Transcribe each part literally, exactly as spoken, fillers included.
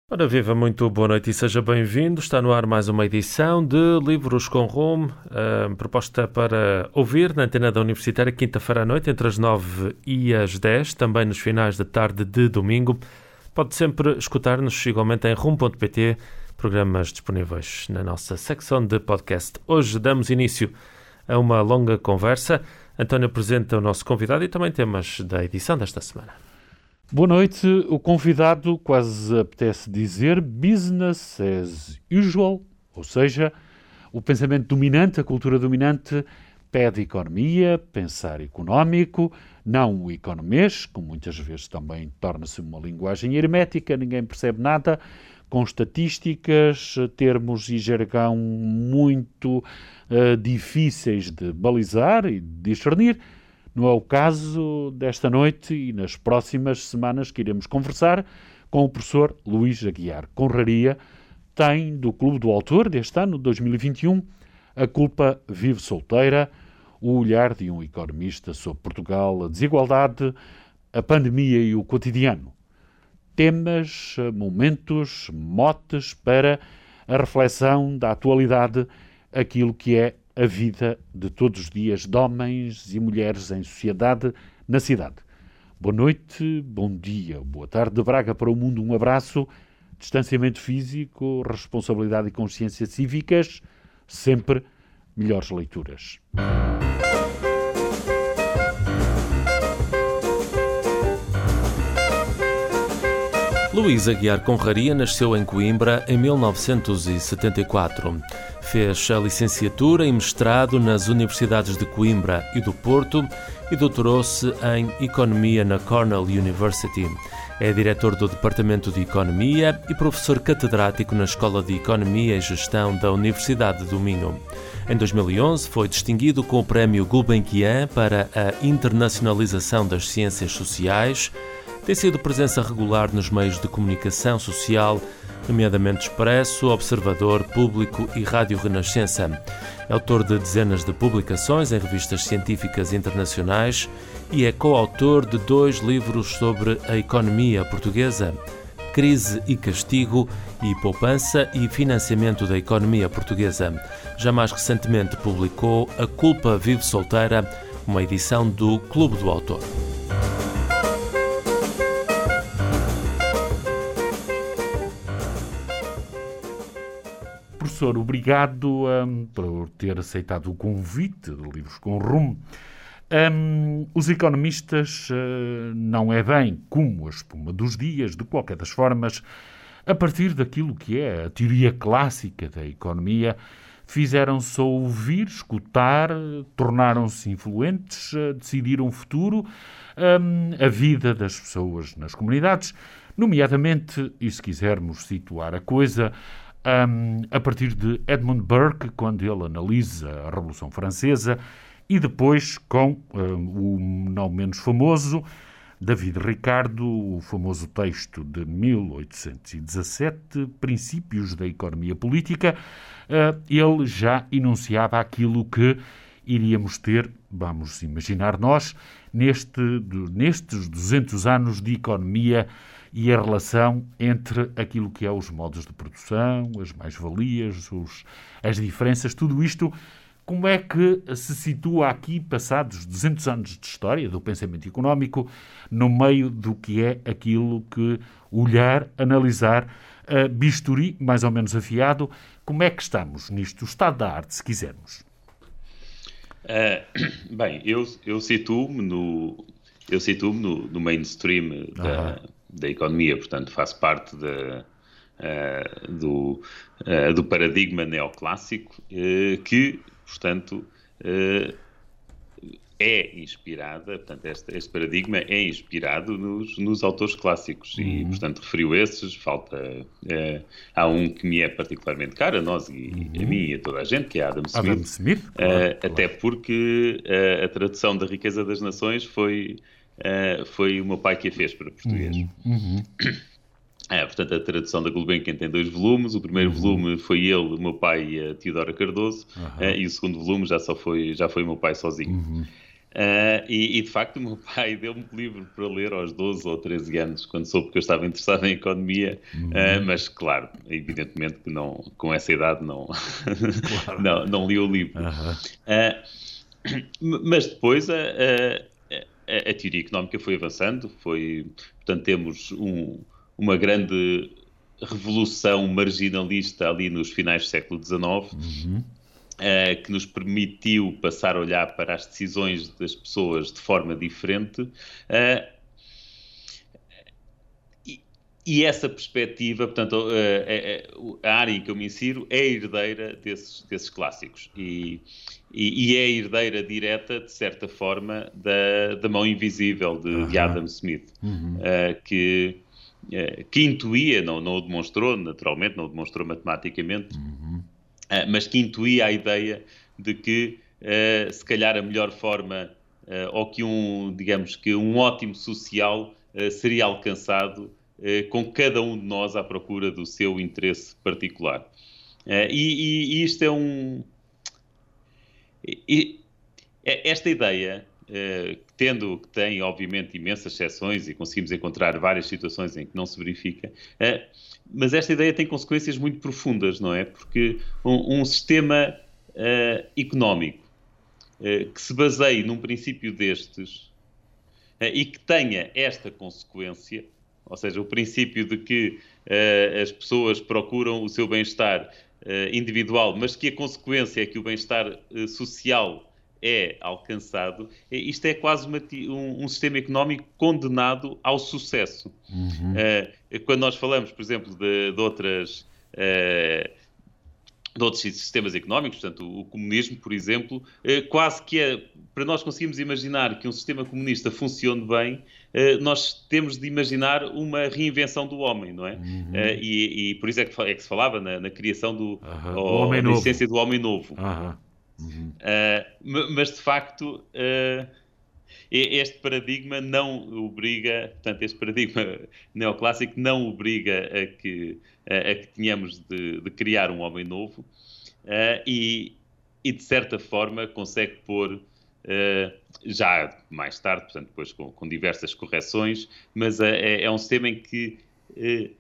Ora viva, muito boa noite e seja bem-vindo. Está no ar mais uma edição de Livros com Rumo, uh, proposta para ouvir na antena da Universitária, quinta-feira à noite, entre as nove e as dez, também nos finais da tarde de domingo. Pode sempre escutar-nos igualmente em rumo ponto pt, programas disponíveis na nossa secção de podcast. Hoje damos início a uma longa conversa. António apresenta o nosso convidado e também temas da edição desta semana. Boa noite. O convidado, quase apetece dizer, business as usual, ou seja, o pensamento dominante, a cultura dominante, pede economia, pensar económico, não o economês, que muitas vezes também torna-se uma linguagem hermética, ninguém percebe nada, com estatísticas, termos e jargão muito uh, difíceis de balizar e de discernir. Não é o caso desta noite e nas próximas semanas que iremos conversar com o professor Luís Aguiar Conraria. Tem do Clube do Autor deste ano, dois mil e vinte e um, A Culpa Vive Solteira, o olhar de um economista sobre Portugal, a desigualdade, a pandemia e o cotidiano. Temas, momentos, motes para a reflexão da atualidade, aquilo que é a vida de todos os dias de homens e mulheres em sociedade, na cidade. Boa noite, bom dia, boa tarde de Braga para o mundo, um abraço, distanciamento físico, responsabilidade e consciência cívicas, sempre melhores leituras. Luís Aguiar Conraria nasceu em Coimbra em mil novecentos e setenta e quatro. Fez a licenciatura e mestrado nas universidades de Coimbra e do Porto e doutorou-se em Economia na Cornell University. É diretor do Departamento de Economia e professor catedrático na Escola de Economia e Gestão da Universidade do Minho. Em dois mil e onze foi distinguido com o Prémio Gulbenkian para a internacionalização das ciências sociais. Tem sido presença regular nos meios de comunicação social, nomeadamente Expresso, Observador, Público e Rádio Renascença. É autor de dezenas de publicações em revistas científicas internacionais e é coautor de dois livros sobre a economia portuguesa, Crise e Castigo e Poupança e Financiamento da Economia Portuguesa. Já mais recentemente publicou A Culpa Vive Solteira, uma edição do Clube do Autor. Professor, obrigado um, por ter aceitado o convite de Livros com Rumo. Um, os economistas, uh, não é bem como a espuma dos dias, de qualquer das formas, a partir daquilo que é a teoria clássica da economia, fizeram-se ouvir, escutar, tornaram-se influentes, uh, decidiram o futuro, um, a vida das pessoas nas comunidades, nomeadamente, e se quisermos situar a coisa, Um, a partir de Edmund Burke, quando ele analisa a Revolução Francesa, e depois com um, o não menos famoso David Ricardo, o famoso texto de mil oitocentos e dezassete, Princípios da Economia Política. Uh, ele já enunciava aquilo que iríamos ter, vamos imaginar nós, neste, nestes duzentos anos de economia e a relação entre aquilo que é os modos de produção, as mais-valias, os, as diferenças, tudo isto, como é que se situa aqui, passados duzentos anos de história do pensamento económico, no meio do que é aquilo que olhar, analisar, uh, bisturi, mais ou menos afiado, como é que estamos nisto, o estado da arte, se quisermos? Uh, bem, eu, eu situo-me no, eu situo-me no, no mainstream da... Ah. da economia, portanto, faço parte de, uh, do, uh, do paradigma neoclássico uh, que, portanto, uh, é inspirada, portanto, este, este paradigma é inspirado nos, nos autores clássicos uhum. e, portanto, referiu esses, falta, uh, há um que me é particularmente caro, a nós e uhum. a mim e a toda a gente, que é Adam Smith, Adam Smith uh, claro, até claro. porque uh, a tradução da Riqueza das Nações foi Uh, foi o meu pai que a fez para português. Uhum. Uhum. É, portanto, a tradução da Gulbenkian tem dois volumes. O primeiro uhum. volume foi ele, o meu pai e a Teodora Cardoso, uhum. uh, e o segundo volume já, só foi, já foi o meu pai sozinho. Uhum. Uh, e, e, de facto, o meu pai deu-me o livro para ler aos doze ou treze anos, quando soube que eu estava interessado em economia, uhum. uh, mas, claro, evidentemente que não, com essa idade não, claro. não, não li o livro. Uhum. Uh, mas depois a, a, a teoria económica foi avançando, foi, portanto, temos um, uma grande revolução marginalista ali nos finais do século dezenove, uhum. Uh, que nos permitiu passar a olhar para as decisões das pessoas de forma diferente. Uh, e, e essa perspectiva, portanto, uh, uh, a área em que eu me insiro é herdeira desses, desses clássicos. E, e, e é herdeira direta, de certa forma, da, da mão invisível de, uh-huh. de Adam Smith, uhum. uh, que, uh, que intuía, não, não o demonstrou naturalmente, não o demonstrou matematicamente, uhum. Uh, mas que intuía a ideia de que, uh, se calhar, a melhor forma, uh, ou que um, digamos que um ótimo social uh, seria alcançado uh, com cada um de nós à procura do seu interesse particular. Uh, e, e, e isto é um... E, esta ideia, uh, tendo que tem, obviamente, imensas exceções e conseguimos encontrar várias situações em que não se verifica, uh, mas esta ideia tem consequências muito profundas, não é? Porque um, um sistema uh, económico uh, que se baseie num princípio destes uh, e que tenha esta consequência, ou seja, o princípio de que uh, as pessoas procuram o seu bem-estar uh, individual, mas que a consequência é que o bem-estar uh, social é alcançado, isto é quase uma, um, um sistema económico condenado ao sucesso. Uhum. Uh, quando nós falamos, por exemplo, de, de, outras, uh, de outros sistemas económicos, portanto, o, o comunismo, por exemplo, uh, quase que é, para nós conseguirmos imaginar que um sistema comunista funcione bem, uh, nós temos de imaginar uma reinvenção do homem, não é? Uhum. Uh, e, e por isso é que, é que se falava na, na criação do, uhum. do homem na novo. essência do homem novo. Uhum. Uhum. Uh, mas de facto uh, este paradigma não obriga, portanto este paradigma neoclássico não obriga a que, a, a que tenhamos de, de criar um homem novo uh, e, e de certa forma consegue pôr uh, já mais tarde, portanto depois com, com diversas correções, mas uh, é, é um sistema em que, uh,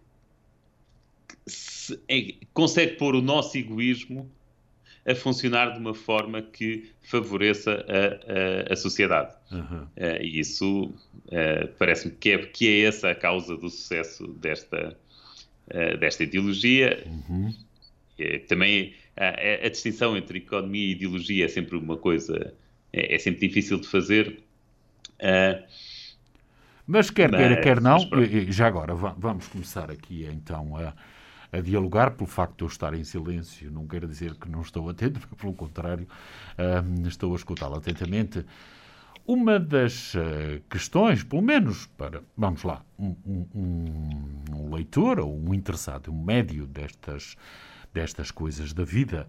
que se, é, consegue pôr o nosso egoísmo a funcionar de uma forma que favoreça a, a, a sociedade. Uhum. Uh, e isso uh, parece-me que é, que é essa a causa do sucesso desta, uh, desta ideologia. Uhum. Uh, também uh, a, a distinção entre economia e ideologia é sempre uma coisa, é, é sempre difícil de fazer. Uh, mas quer queira, quer não, já agora vamos começar aqui então a... a dialogar, pelo facto de eu estar em silêncio, não quero dizer que não estou atento, pelo contrário, uh, estou a escutá-lo atentamente. Uma das uh, questões, pelo menos para, vamos lá, um, um, um leitor ou um interessado, um médio destas, destas coisas da vida,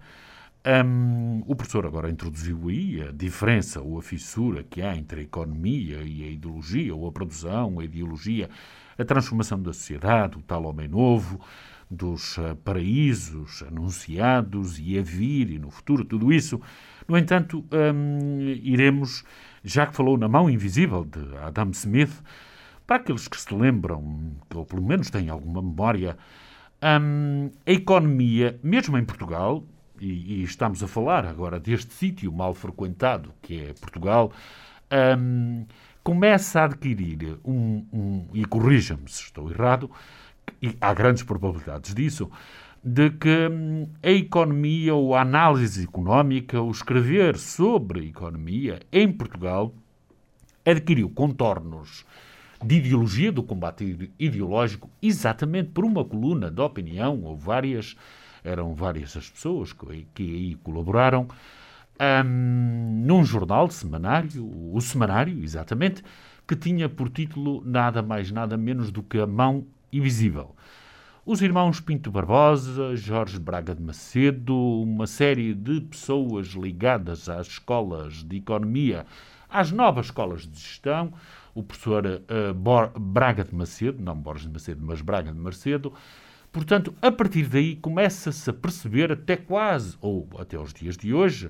um, o professor agora introduziu aí a diferença ou a fissura que há entre a economia e a ideologia, ou a produção, a ideologia, a transformação da sociedade, o tal homem novo, dos uh, paraísos anunciados e a vir e no futuro, tudo isso. No entanto, um, iremos, já que falou na mão invisível de Adam Smith, para aqueles que se lembram, ou pelo menos têm alguma memória, um, a economia, mesmo em Portugal, e, e estamos a falar agora deste sítio mal frequentado, que é Portugal, um, começa a adquirir um, um e corrija-me se estou errado, e há grandes probabilidades disso, de que a economia ou a análise económica, o escrever sobre a economia em Portugal, adquiriu contornos de ideologia, do combate ideológico, exatamente por uma coluna de opinião, ou várias, eram várias as pessoas que, que aí colaboraram, um, num jornal semanário, o Semanário, exatamente, que tinha por título nada mais, nada menos do que A Mão Invisível. Os irmãos Pinto Barbosa, Jorge Braga de Macedo, uma série de pessoas ligadas às escolas de economia, às novas escolas de gestão, o professor uh, Bor- Braga de Macedo, não Borges de Macedo, mas Braga de Macedo. Portanto, a partir daí começa-se a perceber até quase, ou até os dias de hoje,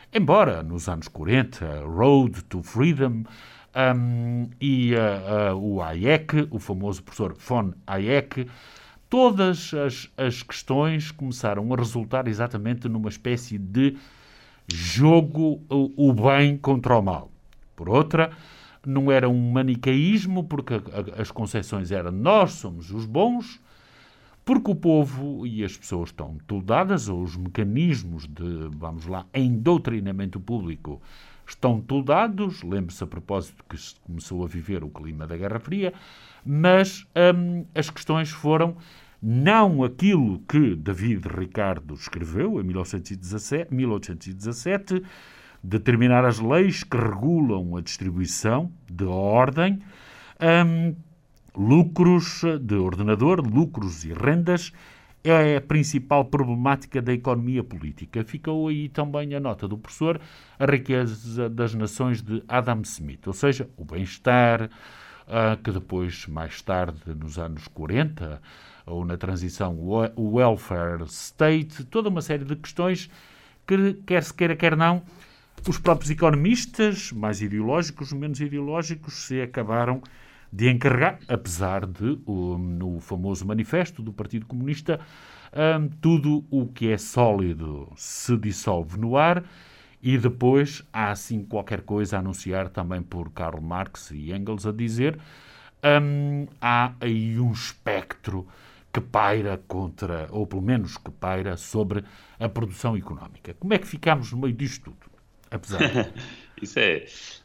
Embora nos anos quarenta, Road to Freedom um, e uh, uh, o Hayek, o famoso professor von Hayek, todas as, as questões começaram a resultar exatamente numa espécie de jogo o, o bem contra o mal. Por outra, não era um manicaísmo, porque a, a, as concepções eram nós somos os bons, porque o povo e as pessoas estão toldadas, ou os mecanismos de, vamos lá, em doutrinamento público estão toldados. Lembre-se a propósito que se começou a viver o clima da Guerra Fria, mas hum, as questões foram não aquilo que David Ricardo escreveu em mil oitocentos e dezassete, determinar as leis que regulam a distribuição de ordem, hum, lucros de ordenador, lucros e rendas, é a principal problemática da economia política. Ficou aí também a nota do professor, a riqueza das nações de Adam Smith, ou seja, o bem-estar, uh, que depois, mais tarde, nos anos quarenta, ou na transição, o welfare state, toda uma série de questões que, quer se queira, quer não, os próprios economistas, mais ideológicos, menos ideológicos, se acabaram de encarregar, apesar de, o, no famoso manifesto do Partido Comunista, um, tudo o que é sólido se dissolve no ar, e depois há, assim, qualquer coisa a anunciar também por Karl Marx e Engels a dizer, um, há aí um espectro que paira contra, ou pelo menos que paira sobre a produção económica. Como é que ficamos no meio disto tudo? Apesar de... Isso é...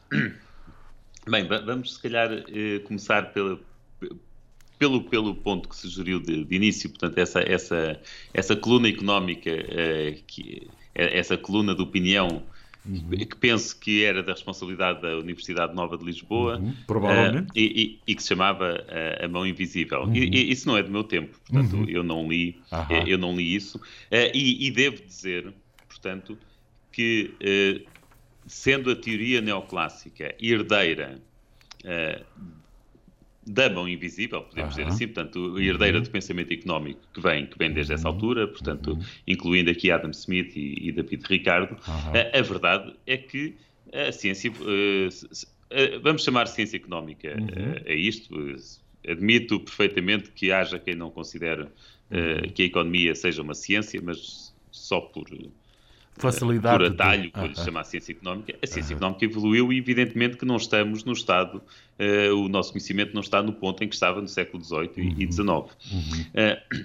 Bem, vamos se calhar começar pela, pelo, pelo ponto que sugeriu de, de início, portanto, essa, essa, essa coluna económica, que, essa coluna de opinião, uhum. que penso que era da responsabilidade da Universidade Nova de Lisboa, uhum. Provavelmente. Uh, e, e, e que se chamava uh, A Mão Invisível. Uhum. E, e, isso não é do meu tempo, portanto, uhum. eu não li, uh, eu não li isso. Uh, e, e devo dizer, portanto, que... Uh, sendo a teoria neoclássica herdeira uh, da mão invisível, podemos uhum. dizer assim, portanto, herdeira uhum. do pensamento económico que vem, que vem desde essa altura, portanto, uhum. incluindo aqui Adam Smith e, e David Ricardo, uhum. uh, a verdade é que a ciência, uh, uh, vamos chamar ciência económica uhum. uh, a isto, uh, admito perfeitamente que haja quem não considere uh, uhum. que a economia seja uma ciência, mas só por... facilidade por atalho, de... que lhe uh-huh. chama a ciência económica. A ciência uh-huh. económica evoluiu e, evidentemente, que não estamos no estado, uh, o nosso conhecimento não está no ponto em que estava no século dezoito uh-huh. e dezenove. Uh-huh. Uh,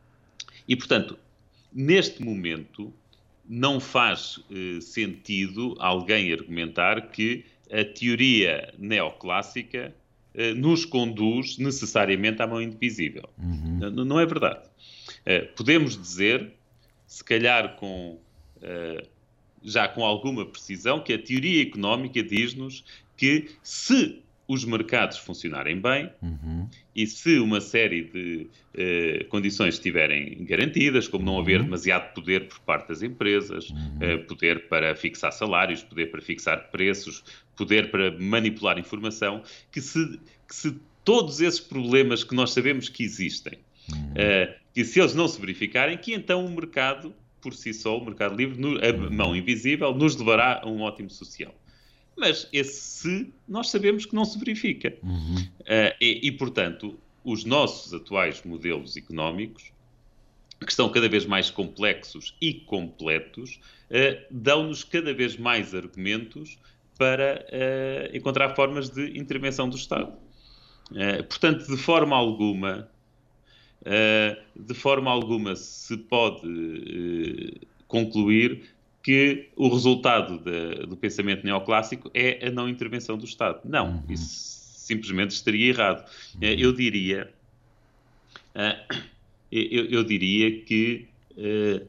e, portanto, neste momento, não faz uh, sentido alguém argumentar que a teoria neoclássica uh, nos conduz necessariamente à mão indivisível. Uh-huh. Não, não é verdade. Uh, podemos dizer, se calhar com... Uh, já com alguma precisão, que a teoria económica diz-nos que se os mercados funcionarem bem uhum. e se uma série de uh, condições estiverem garantidas, como não haver uhum. demasiado poder por parte das empresas, uhum. uh, poder para fixar salários, poder para fixar preços, poder para manipular informação, que se, que se todos esses problemas que nós sabemos que existem, uhum. uh, que se eles não se verificarem, que então o mercado... por si só, o mercado livre, a mão invisível, nos levará a um ótimo social. Mas esse se, nós sabemos que não se verifica. Uhum. Uh, e, e, portanto, os nossos atuais modelos económicos, que estão cada vez mais complexos e completos, uh, dão-nos cada vez mais argumentos para uh, encontrar formas de intervenção do Estado. Uh, portanto, de forma alguma... Uh, de forma alguma se pode uh, concluir que o resultado de, do pensamento neoclássico é a não intervenção do Estado. Não, uhum. isso simplesmente estaria errado. Uhum. Uh, eu diria, uh, eu, eu diria que, uh,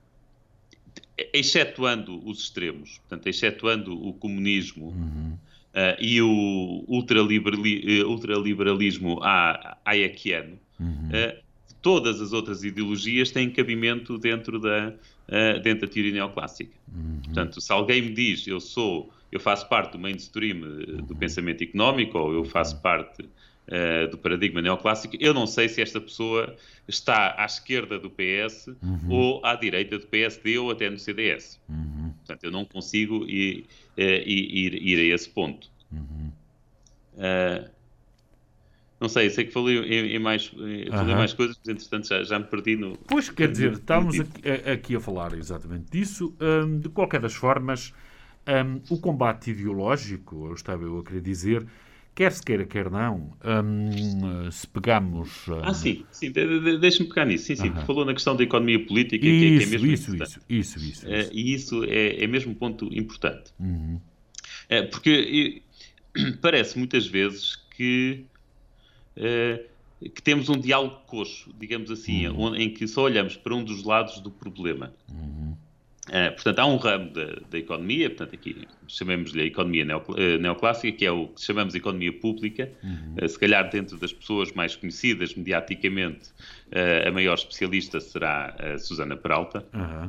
excetuando os extremos, portanto, excetuando o comunismo uhum. uh, e o ultraliberali- ultraliberalismo hayekiano, Uhum. Uh, todas as outras ideologias têm cabimento dentro da, uh, dentro da teoria neoclássica. Uhum. Portanto, se alguém me diz eu sou, eu faço parte do mainstream uhum. do pensamento económico ou eu faço parte uh, do paradigma neoclássico, eu não sei se esta pessoa está à esquerda do P S uhum. ou à direita do P S D ou até no C D S. Uhum. Portanto, eu não consigo ir, ir, ir a esse ponto. Uhum. Uh, não sei, sei que falei em, em mais, falei uhum. mais coisas, mas entretanto já, já me perdi no... Pois, quer dizer, estávamos aqui, aqui a falar exatamente disso. Um, de qualquer das formas, um, o combate ideológico, eu estava eu a querer dizer, quer se queira, quer não, um, se pegamos... Um... Ah, sim, sim de, de, deixa-me pegar nisso. Sim, sim, uhum. Falou na questão da economia política, isso, que, é, que é mesmo isso, importante. Isso, isso, isso. isso. Uh, e isso é, é mesmo um ponto importante. Uhum. Uh, porque uh, parece muitas vezes que... Uh, que temos um diálogo coxo, digamos assim, uhum. onde, em que só olhamos para um dos lados do problema. Uhum. Uh, portanto, há um ramo da, da economia, portanto, aqui chamemos-lhe a economia neo, uh, neoclássica, que é o que chamamos de economia pública. Uhum. Uh, se calhar, dentro das pessoas mais conhecidas mediaticamente, uh, a maior especialista será a Susana Peralta. Uhum.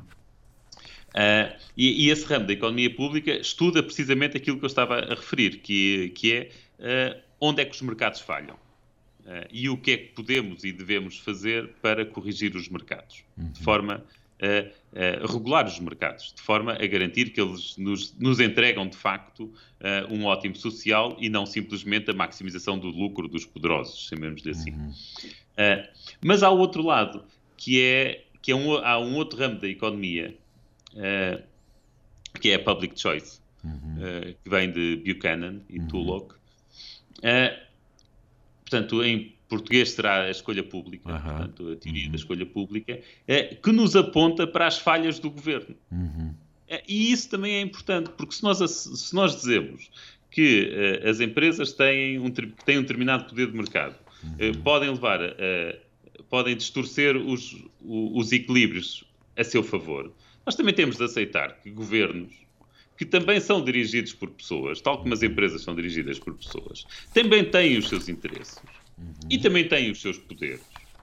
Uh, e, e esse ramo da economia pública estuda precisamente aquilo que eu estava a referir, que, que é uh, onde é que os mercados falham. Uh, e o que é que podemos e devemos fazer para corrigir os mercados, uhum. de forma a, a regular os mercados, de forma a garantir que eles nos, nos entregam, de facto, uh, um ótimo social e não simplesmente a maximização do lucro dos poderosos, chamemos-lhe assim. Uhum. Uh, mas há o outro lado, que é que é um, há um outro ramo da economia, uh, que é a public choice, uhum. uh, que vem de Buchanan e uhum. Tulloch. Uh, Portanto, em português será a escolha pública, uhum. portanto, a teoria uhum. da escolha pública, é, que nos aponta para as falhas do governo. Uhum. É, e isso também é importante, porque se nós, se nós dizemos que uh, as empresas têm um, têm um determinado poder de mercado, uhum. uh, podem levar, a, a, podem distorcer os, os equilíbrios a seu favor, nós também temos de aceitar que governos que também são dirigidos por pessoas, tal como as empresas são dirigidas por pessoas, também têm os seus interesses uhum. e também têm os seus poderes.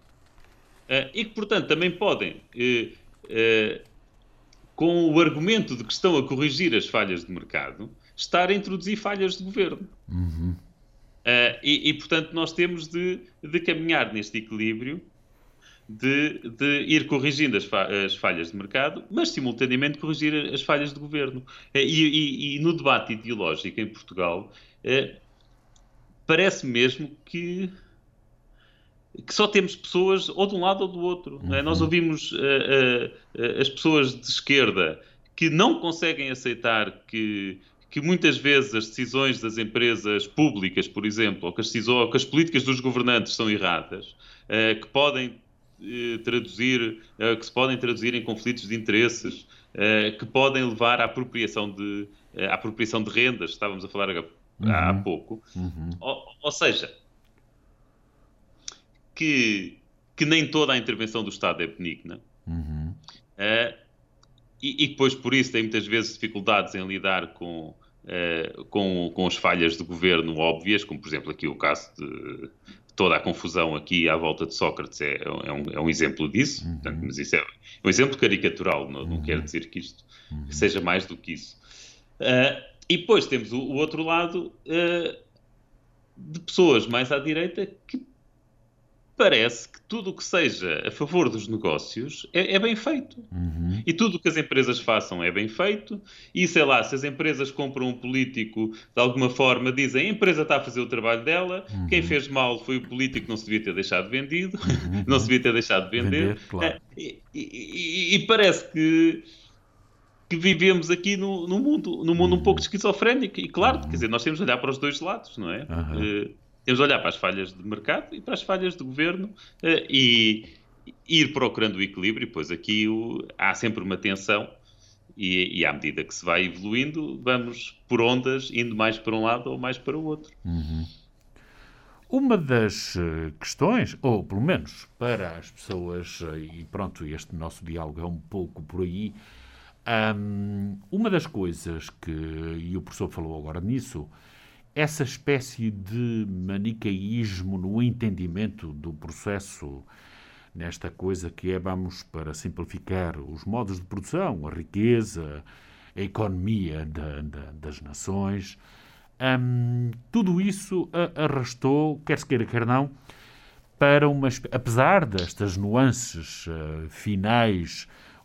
Uh, e que, portanto, também podem, uh, uh, com o argumento de que estão a corrigir as falhas de mercado, estar a introduzir falhas de governo. Uhum. Uh, e, e, portanto, nós temos de, de caminhar neste equilíbrio De, de ir corrigindo as, fa as falhas de mercado, mas simultaneamente corrigir as falhas de governo. E, e, e no debate ideológico em Portugal, eh, parece mesmo que, que só temos pessoas ou de um lado ou do outro. Uhum. É? Nós ouvimos eh, eh, as pessoas de esquerda que não conseguem aceitar que, que muitas vezes as decisões das empresas públicas, por exemplo, ou que as, decisões, ou que as políticas dos governantes são erradas, eh, que podem traduzir, uh, que se podem traduzir em conflitos de interesses, uh, que podem levar à apropriação de, uh, à apropriação de rendas, estávamos a falar há, uhum. há pouco. Uhum. Ou, ou seja, que, que nem toda a intervenção do Estado é benigna. Uhum. Uh, e, e depois, por isso, tem muitas vezes dificuldades em lidar com, uh, com, com as falhas de governo óbvias, como, por exemplo, aqui o caso de toda a confusão aqui à volta de Sócrates é, é, um, é um exemplo disso, uhum. Portanto, mas isso é um exemplo caricatural, não, não uhum. quer dizer que isto uhum. seja mais do que isso. Uh, e depois temos o, o outro lado uh, de pessoas mais à direita que parece que tudo o que seja a favor dos negócios é, é bem feito. Uhum. E tudo o que as empresas façam é bem feito. E, sei lá, se as empresas compram um político, de alguma forma, dizem a empresa está a fazer o trabalho dela, uhum. quem fez mal foi o político que não se devia ter deixado vendido, uhum. não se devia ter deixado de vender. vender claro. e, e, e parece que, que vivemos aqui no, no mundo, no mundo uhum. um pouco esquizofrénico. E, claro, uhum. quer dizer, nós temos de olhar para os dois lados, não é? Uhum. Uh, Temos de olhar para as falhas de mercado e para as falhas de governo uh, e, e ir procurando o equilíbrio. Pois aqui o, há sempre uma tensão e, e à medida que se vai evoluindo, vamos por ondas, indo mais para um lado ou mais para o outro. Uhum. Uma das questões, ou pelo menos para as pessoas, e pronto, este nosso diálogo é um pouco por aí, um, uma das coisas que, e o professor falou agora nisso, essa espécie de manicaísmo no entendimento do processo, nesta coisa que é, vamos, para simplificar, os modos de produção, a riqueza, a economia da, da, das nações, hum, tudo isso arrastou, quer se queira, quer não, para uma... Apesar destas nuances uh, finais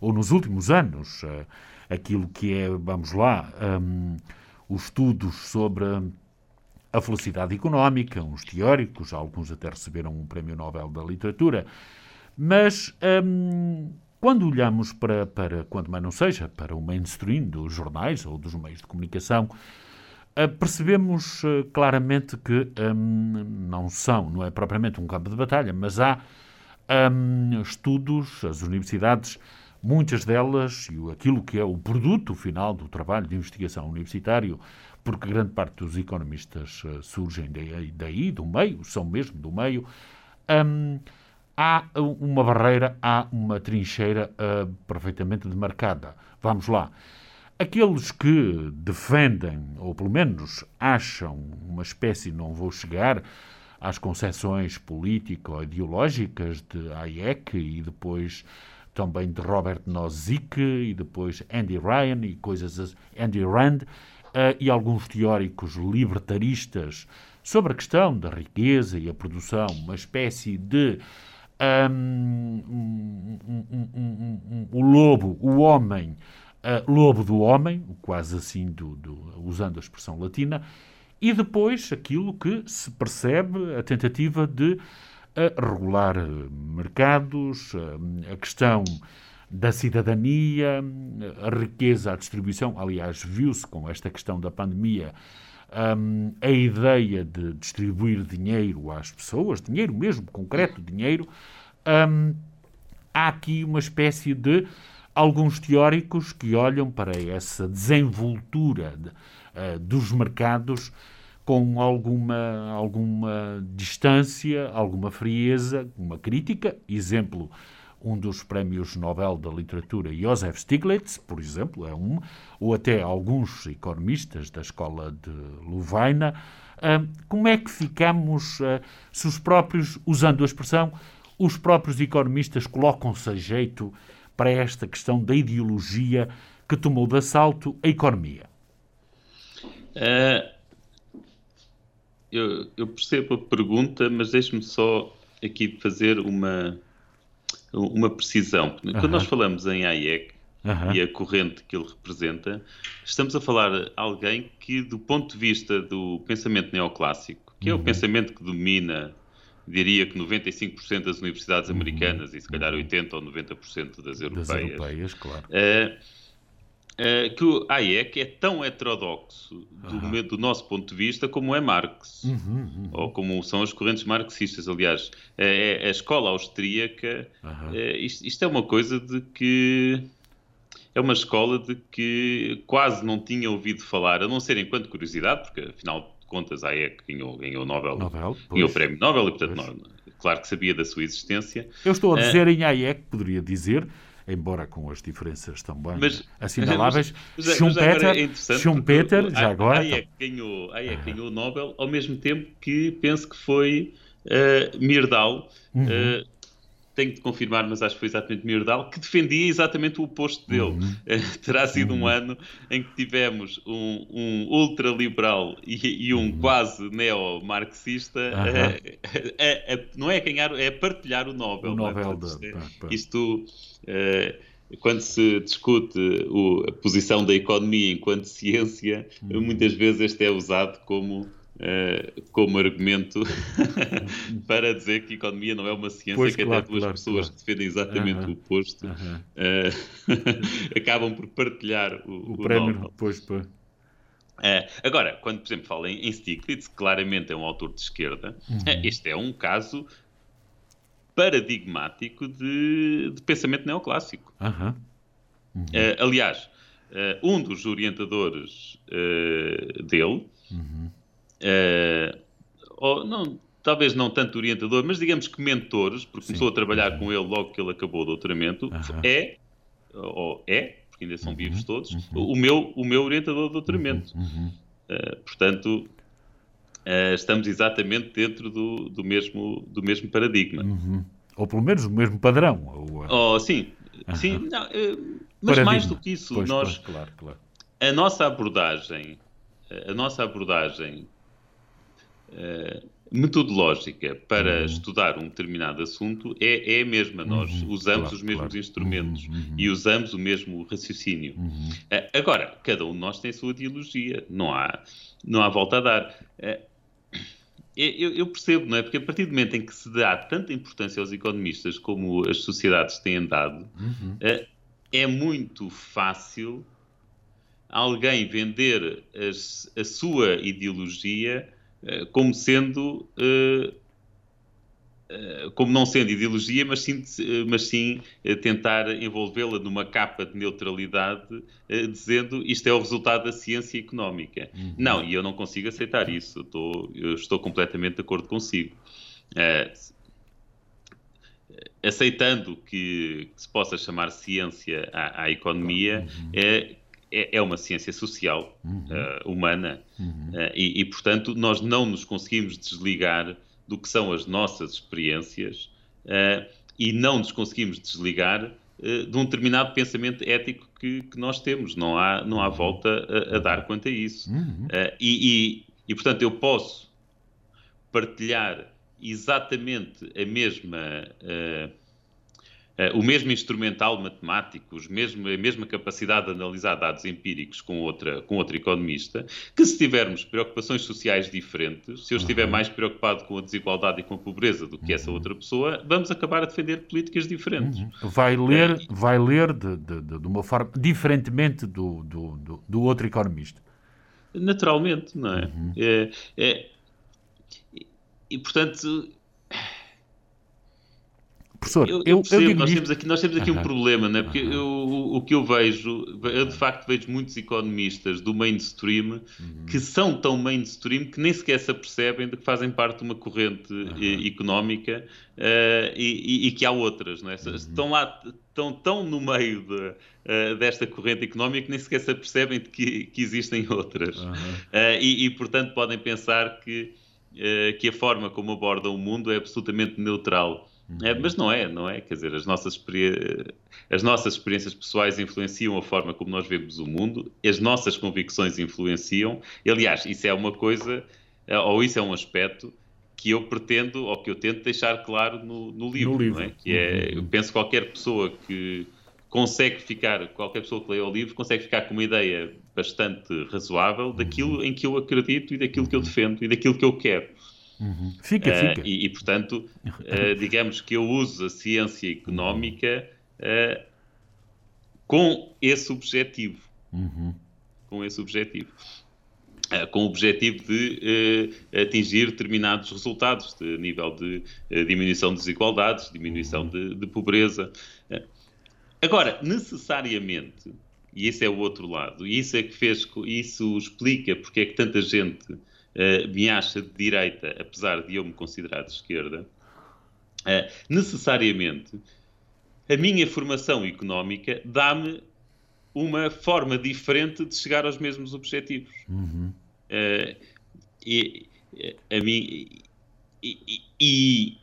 ou nos últimos anos, uh, aquilo que é, vamos lá, um, os estudos sobre a felicidade económica, uns teóricos, alguns até receberam um prémio Nobel da Literatura, mas um, quando olhamos para, para, quando mais não seja, para o mainstream dos jornais ou dos meios de comunicação, uh, percebemos uh, claramente que um, não são, não é propriamente um campo de batalha, mas há um, estudos, as universidades, muitas delas, e aquilo que é o produto final do trabalho de investigação universitário, porque grande parte dos economistas uh, surgem daí, daí, do meio, são mesmo do meio, um, há uma barreira, há uma trincheira uh, perfeitamente demarcada. Vamos lá. Aqueles que defendem, ou pelo menos acham uma espécie, não vou chegar às concepções político-ideológicas de Hayek e depois também de Robert Nozick e depois Andy Ryan e coisas assim, Andy Rand uh, e alguns teóricos libertaristas sobre a questão da riqueza e a produção, uma espécie de um, um, um, um, um, um, o lobo, o homem, uh, lobo do homem, quase assim, do, do, usando a expressão latina, e depois aquilo que se percebe, a tentativa de a regular mercados, a questão da cidadania, a riqueza, a distribuição. Aliás, viu-se com esta questão da pandemia a ideia de distribuir dinheiro às pessoas, dinheiro mesmo, concreto, dinheiro. Há aqui uma espécie de alguns teóricos que olham para essa desenvoltura de, dos mercados com alguma, alguma distância, alguma frieza, uma crítica. Exemplo, um dos prémios Nobel da Literatura, Joseph Stiglitz, por exemplo, é um, ou até alguns economistas da escola de Louvaina. Como é que ficamos, se os próprios, usando a expressão, os próprios economistas colocam-se a jeito para esta questão da ideologia que tomou de assalto a economia? Uh... Eu, eu percebo a pergunta, mas deixe-me só aqui fazer uma, uma precisão. Quando uh-huh. nós falamos em Hayek uh-huh. e a corrente que ele representa, estamos a falar de alguém que, do ponto de vista do pensamento neoclássico, que uh-huh. é o pensamento que domina, diria que noventa e cinco por cento das universidades uh-huh. americanas e se calhar oitenta por cento ou noventa por cento das europeias, das europeias claro. Uh, Uh, que o Hayek é tão heterodoxo do, uhum. do nosso ponto de vista como é Marx, uhum, uhum. ou como são as correntes marxistas. Aliás, é, é a escola austríaca, uhum. é, isto, isto é uma coisa de que é uma escola de que quase não tinha ouvido falar, a não ser enquanto curiosidade, porque afinal de contas Hayek ganhou, ganhou o Nobel, Nobel ganhou o prémio Nobel e portanto não, claro que sabia da sua existência. Eu estou a dizer uh, em Hayek, poderia dizer, embora com as diferenças também mas, assinaláveis, mas, mas, Schumpeter, é Schumpeter já agora... Hayek ganhou, Hayek uhum. ganhou o Nobel, ao mesmo tempo que penso que foi uh, Myrdal, uhum. uh, tenho de confirmar, mas acho que foi exatamente Myrdal, que defendia exatamente o oposto dele. Uhum. Uh, terá sido uhum. um ano em que tivemos um, um ultraliberal e, e um uhum. quase neo-marxista, uhum. uh, uh, uh, não é ganhar, é partilhar o Nobel. O Nobel é? da, isto, pá, pá. isto uh, quando se discute o, a posição da economia enquanto ciência, uhum. muitas vezes este é usado como... Uh, como argumento para dizer que a economia não é uma ciência, pois, que claro, até duas claro, pessoas claro. que defendem exatamente uh-huh. o oposto uh-huh. uh, acabam por partilhar o, o, o prémio. Nobel. Pois, pois. Uh, agora, quando, por exemplo, falo em, em Stiglitz, claramente é um autor de esquerda, uhum. uh, este é um caso paradigmático de, de pensamento neoclássico. Uhum. Uhum. Uh, aliás, uh, um dos orientadores uh, dele uhum. Uh, ou não, talvez não tanto orientador, mas digamos que mentores, porque Sim. começou a trabalhar uhum. com ele logo que ele acabou o doutoramento, uhum. é, ou é, porque ainda são uhum. vivos todos, uhum. o, meu, o meu orientador de doutoramento. Uhum. Uh, portanto, uh, estamos exatamente dentro do, do, mesmo, do mesmo paradigma. Uhum. Ou pelo menos o mesmo padrão. Ou, oh, sim, uhum. sim não, uh, mas paradigma. Mais do que isso, pois, nós, pois, claro, claro. a nossa abordagem, a nossa abordagem Uh, metodológica para uhum. estudar um determinado assunto é, é a mesma. Nós uhum. usamos claro, os mesmos claro. instrumentos uhum. e usamos o mesmo raciocínio. Uhum. Uh, agora, cada um de nós tem a sua ideologia. Não há, não há volta a dar. Uh, eu, eu percebo, não é? Porque a partir do momento em que se dá tanta importância aos economistas como as sociedades têm dado, uhum. uh, é muito fácil alguém vender as, a sua ideologia uh, como sendo... Uh, uh, como não sendo ideologia, mas sim, uh, mas sim uh, tentar envolvê-la numa capa de neutralidade, uh, dizendo isto é o resultado da ciência económica. Uhum. Não, e eu não consigo aceitar isso. Eu estou, eu estou completamente de acordo consigo. Uh, aceitando que, que se possa chamar ciência à, à economia, uhum. é, é uma ciência social, uhum. uh, humana, uhum. uh, e, e, portanto, nós não nos conseguimos desligar do que são as nossas experiências uh, e não nos conseguimos desligar uh, de um determinado pensamento ético que, que nós temos. Não há, não há volta a, a dar quanto a isso. Uhum. Uh, e, e, e, portanto, eu posso partilhar exatamente a mesma, uh, uh, o mesmo instrumental matemático, os mesmo, a mesma capacidade de analisar dados empíricos com outra, com outro economista, que se tivermos preocupações sociais diferentes, se eu estiver uhum. mais preocupado com a desigualdade e com a pobreza do que essa outra pessoa, vamos acabar a defender políticas diferentes. Uhum. Vai ler, é, vai ler de, de, de uma forma diferentemente do, do, do, do outro economista. Naturalmente, não é? Uhum. é, é E, portanto, professor, eu, eu, eu, percebo, eu digo nós, isto... temos aqui, nós temos aqui uhum. um problema, não é? Porque uhum. eu, o, o que eu vejo, eu de facto vejo muitos economistas do mainstream uhum. que são tão mainstream que nem sequer se apercebem de que fazem parte de uma corrente uhum. económica uh, e, e, e que há outras, não é? Uhum. Estão lá, estão tão no meio de, uh, desta corrente económica que nem sequer se apercebem de que, que existem outras. Uhum. Uh, e, e, portanto, podem pensar que Uh, que a forma como abordam o mundo é absolutamente neutral. Uhum. É, mas não é, não é? Quer dizer, as nossas, as nossas experiências pessoais influenciam a forma como nós vemos o mundo, as nossas convicções influenciam. Aliás, isso é uma coisa, ou isso é um aspecto que eu pretendo, ou que eu tento deixar claro no, no livro, no livro. Não é? Que é, eu penso que qualquer pessoa que consegue ficar, qualquer pessoa que leia o livro consegue ficar com uma ideia bastante razoável daquilo em que eu acredito e daquilo que eu defendo e daquilo que eu quero. Uhum. Fica, uh, fica. E, e, portanto, uh, digamos que eu uso a ciência económica uh, com esse objetivo. Uhum. Com esse objetivo. Uh, com o objetivo de uh, atingir determinados resultados de nível de uh, diminuição de desigualdades, diminuição de, de pobreza. Uh, Agora, necessariamente, e esse é o outro lado, e isso é que fez, isso explica porque é que tanta gente uh, me acha de direita, apesar de eu me considerar de esquerda, uh, necessariamente, a minha formação económica dá-me uma forma diferente de chegar aos mesmos objetivos. Uhum. Uh, e, a mim, e, e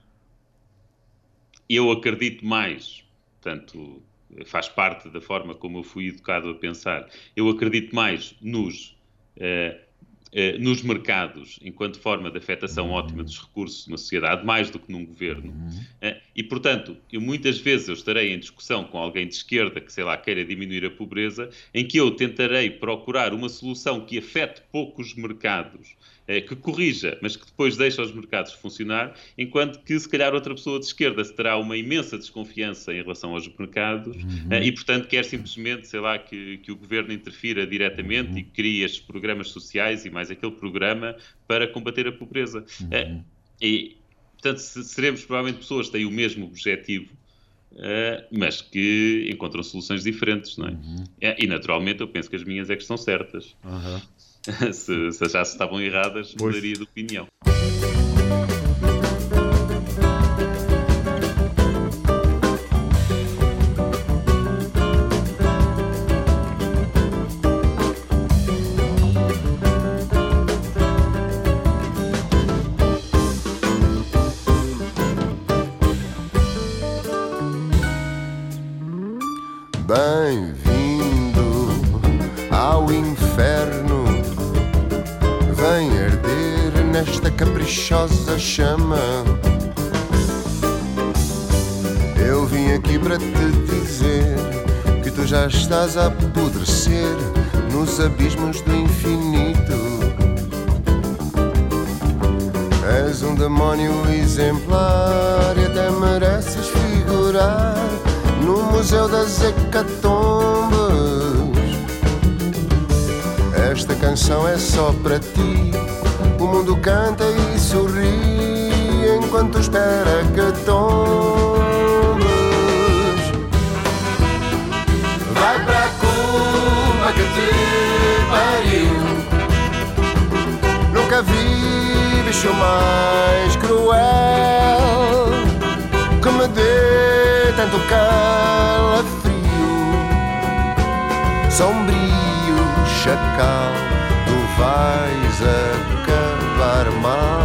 eu acredito mais, portanto... faz parte da forma como eu fui educado a pensar. Eu acredito mais nos, uh, uh, nos mercados enquanto forma de afetação uhum. ótima dos recursos de uma sociedade, mais do que num governo. Uhum. Uh, e, portanto, eu muitas vezes eu estarei em discussão com alguém de esquerda que, sei lá, queira diminuir a pobreza, em que eu tentarei procurar uma solução que afete poucos mercados, que corrija, mas que depois deixa os mercados funcionar, enquanto que, se calhar, outra pessoa de esquerda terá uma imensa desconfiança em relação aos mercados uhum. e, portanto, quer simplesmente, sei lá, que, que o governo interfira diretamente uhum. e crie estes programas sociais e mais aquele programa para combater a pobreza. Uhum. E, portanto, seremos provavelmente pessoas que têm o mesmo objetivo, mas que encontram soluções diferentes, não é? Uhum. E, naturalmente, eu penso que as minhas é que estão certas. Uhum. se, se já se estavam erradas, mudaria de opinião. Bem-vindo ao inferno, vem arder nesta caprichosa chama. Eu vim aqui para te dizer que tu já estás a apodrecer nos abismos do infinito. És um demónio exemplar e até mereces figurar no Museu das Hecatombes. Esta canção é só para ti. O mundo canta e sorri enquanto espera que tombes. Vai para Cuba que te pariu. Nunca vi bicho mais cruel que me dê tanto calafrio. Sombrio chacal, tu vais acabar mal.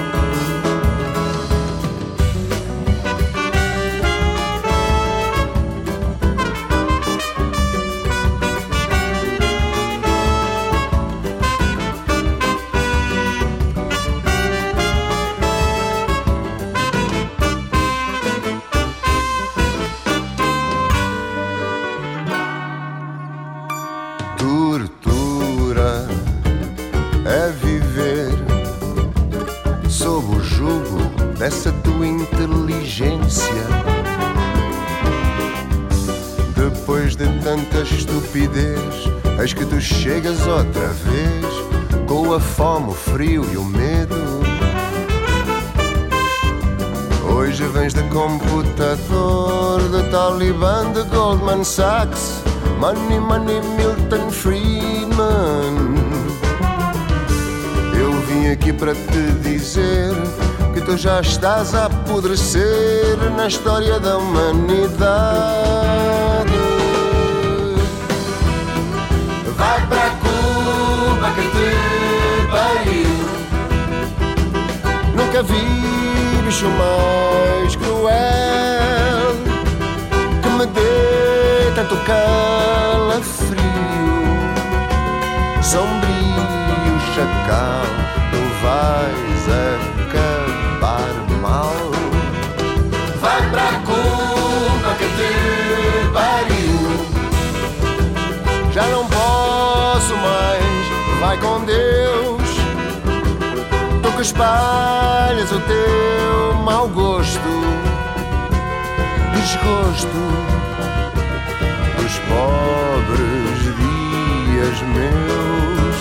Tortura é viver sob o jugo dessa tua inteligência. Depois de tanta estupidez, eis que tu chegas outra vez com a fome, o frio e o medo. Hoje vens de computador, de Talibã, de Goldman Sachs, Money, money, Milton Friedman. Eu vim aqui para te dizer que tu já estás a apodrecer na história da humanidade. Vai para Cuba que te pariu. Nunca vi bicho mais cruel que me dê tanto calafrio. Sombrio chacal, tu vais acabar mal. Vai para Cuba que te pariu. Já não posso mais, vai com Deus. Tu que espalhas o teu mau gosto, desgosto dos pobres dias meus.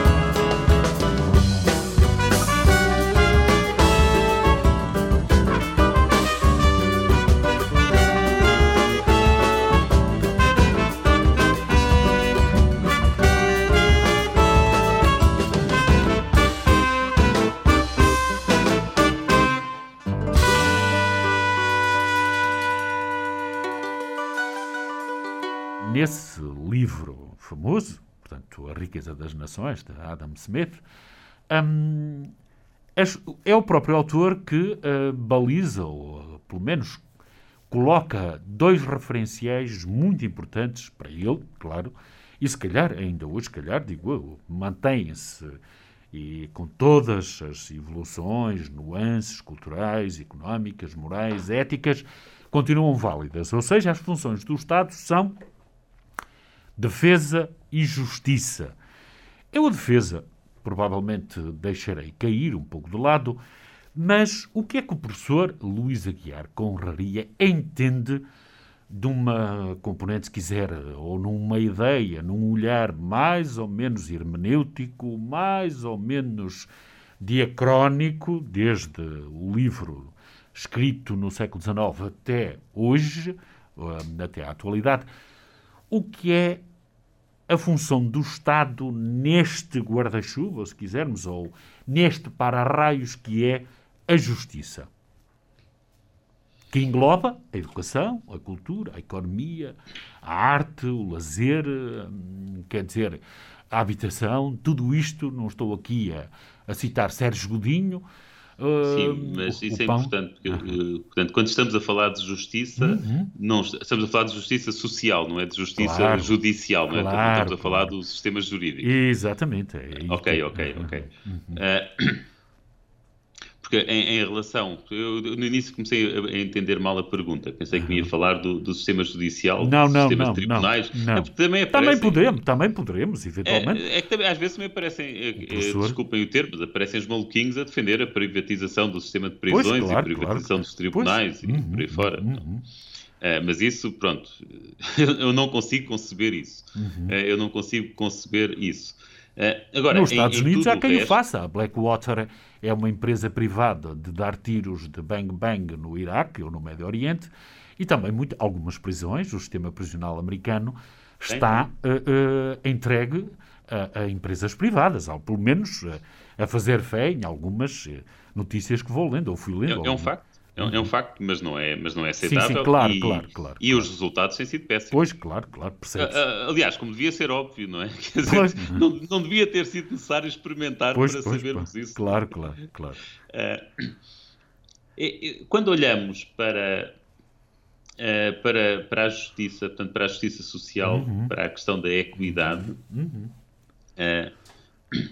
Nesse livro famoso, portanto, A Riqueza das Nações, de Adam Smith, hum, é o próprio autor que uh, baliza, ou uh, pelo menos coloca dois referenciais muito importantes para ele, claro, e se calhar, ainda hoje, se calhar, digo eu, mantém-se e com todas as evoluções, nuances culturais, económicas, morais, éticas, continuam válidas. Ou seja, as funções do Estado são defesa e justiça. Eu a defesa provavelmente deixarei cair um pouco de lado, mas o que é que o professor Luís Aguiar Conraria entende de uma componente, se quiser, ou numa ideia, num olhar mais ou menos hermenêutico, mais ou menos diacrónico, desde o livro escrito no século dezenove até hoje, até à atualidade, o que é a função do Estado neste guarda-chuva, se quisermos, ou neste para-raios que é a justiça, que engloba a educação, a cultura, a economia, a arte, o lazer, quer dizer, a habitação, tudo isto. Não estou aqui a, a citar Sérgio Godinho. Sim, mas isso é importante, porque, uh, portanto, quando estamos a falar de justiça, uhum. não, estamos a falar de justiça social, não é de justiça claro. judicial, não é? Claro, estamos a falar claro. do sistema jurídico. Exatamente. É ok, ok, ok. Uhum. Uh, Porque em, em relação... Eu, no início comecei a entender mal a pergunta. Pensei que me ia falar do, do sistema judicial, não, dos não, sistemas não, de tribunais. Não, não. Também, aparecem, também podemos, também poderemos, eventualmente. É, é que também, às vezes também aparecem, professor... desculpem o termo, mas aparecem os maluquinhos a defender a privatização do sistema de prisões, pois, claro, e a privatização claro. dos tribunais, pois. e uhum, por aí fora. Uhum. Uh, mas isso, pronto, eu não consigo conceber isso. Uhum. Uh, eu não consigo conceber isso. Uh, agora, Nos Estados em, em Unidos há quem o, resto... o faça. A Blackwater é uma empresa privada de dar tiros de bang-bang no Iraque ou no Médio Oriente, e também muito, algumas prisões, o sistema prisional americano está uh, uh, entregue a, a empresas privadas, ou pelo menos uh, a fazer fé em algumas uh, notícias que vou lendo, ou fui lendo. É, é um facto. É um, é um facto, mas não é, mas não é aceitável. Sim, sim, claro, e, claro, claro. E claro. os resultados têm sido péssimos. Pois, claro, claro, percebe-se. Aliás, como devia ser óbvio, não é? Quer dizer, não, não devia ter sido necessário experimentar pois, para pois, sabermos pois. isso. Claro, claro, claro. Uh, e, quando olhamos para, uh, para, para a justiça, portanto, para a justiça social, uhum. para a questão da equidade, uhum. uh,